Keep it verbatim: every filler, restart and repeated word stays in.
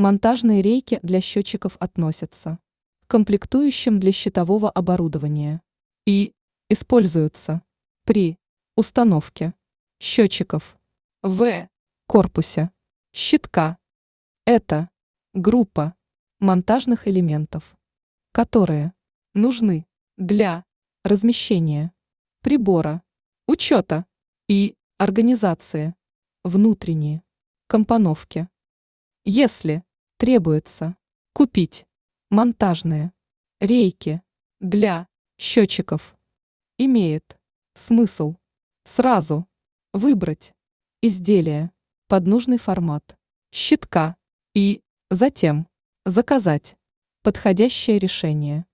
Монтажные рейки для счетчиков относятся к комплектующим для щитового оборудования и используются при установке счетчиков в корпусе щитка. Это группа монтажных элементов, которые нужны для размещения прибора, учета и организации внутренней компоновки. Если требуется купить монтажные рейки для счетчиков, имеет смысл сразу выбрать изделие под нужный формат щитка и затем заказать подходящее решение.